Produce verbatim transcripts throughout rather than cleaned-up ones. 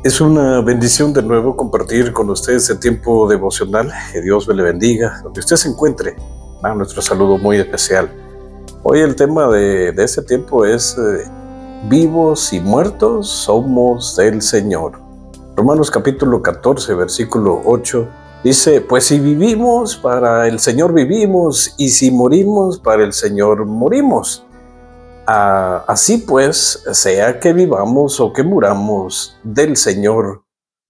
Es una bendición de nuevo compartir con ustedes el tiempo devocional. Que Dios me le bendiga, donde usted se encuentre. A nuestro saludo muy especial. Hoy el tema de, de este tiempo es eh, vivos y muertos somos del Señor. Romanos capítulo catorce, versículo ocho, dice: pues si vivimos, para el Señor vivimos, y si morimos, para el Señor morimos. Ah, así pues, sea que vivamos o que muramos, del Señor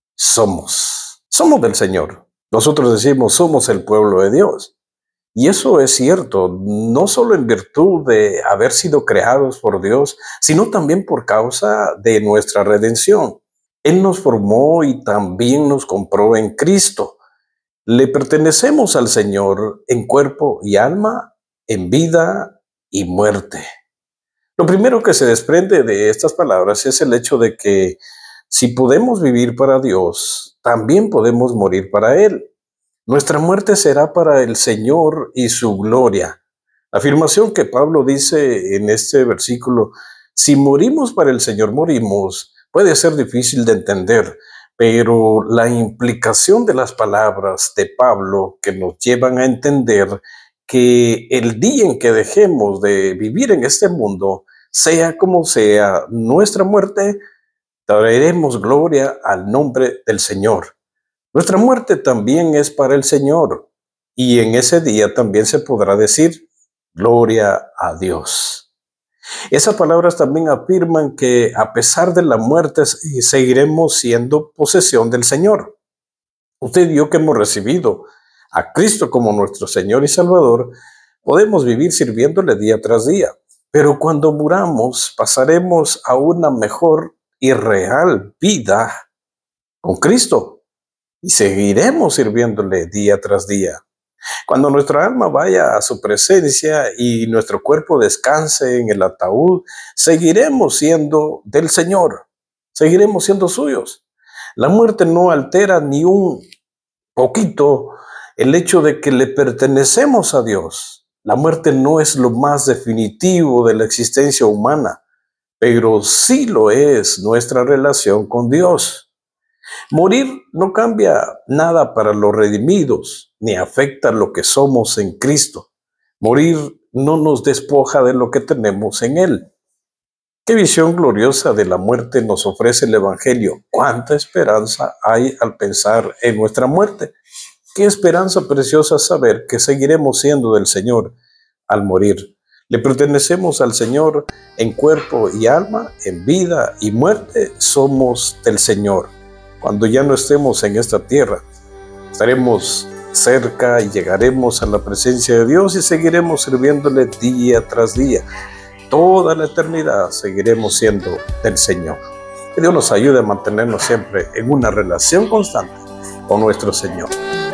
somos. Somos del Señor. Nosotros decimos, somos el pueblo de Dios. Y eso es cierto, no solo en virtud de haber sido creados por Dios, sino también por causa de nuestra redención. Él nos formó y también nos compró en Cristo. Le pertenecemos al Señor en cuerpo y alma, en vida y muerte. Lo primero que se desprende de estas palabras es el hecho de que si podemos vivir para Dios, también podemos morir para Él. Nuestra muerte será para el Señor y su gloria. La afirmación que Pablo dice en este versículo, si morimos para el Señor, morimos, puede ser difícil de entender, pero la implicación de las palabras de Pablo que nos llevan a entender que el día en que dejemos de vivir en este mundo, sea como sea nuestra muerte, traeremos gloria al nombre del Señor. Nuestra muerte también es para el Señor, y en ese día también se podrá decir, gloria a Dios. Esas palabras también afirman que a pesar de la muerte seguiremos siendo posesión del Señor. Usted y yo, que hemos recibido a Cristo como nuestro Señor y Salvador, podemos vivir sirviéndole día tras día, pero cuando muramos pasaremos a una mejor y real vida con Cristo y seguiremos sirviéndole día tras día. Cuando nuestra alma vaya a su presencia y nuestro cuerpo descanse en el ataúd, seguiremos siendo del Señor, seguiremos siendo suyos. La muerte no altera ni un poquito el hecho de que le pertenecemos a Dios. La muerte no es lo más definitivo de la existencia humana, pero sí lo es nuestra relación con Dios. Morir no cambia nada para los redimidos, ni afecta lo que somos en Cristo. Morir no nos despoja de lo que tenemos en Él. Qué visión gloriosa de la muerte nos ofrece el Evangelio. Cuánta esperanza hay al pensar en nuestra muerte. Qué esperanza preciosa saber que seguiremos siendo del Señor al morir. Le pertenecemos al Señor en cuerpo y alma, en vida y muerte, somos del Señor. Cuando ya no estemos en esta tierra, estaremos cerca y llegaremos a la presencia de Dios y seguiremos sirviéndole día tras día. Toda la eternidad seguiremos siendo del Señor. Que Dios nos ayude a mantenernos siempre en una relación constante con nuestro Señor.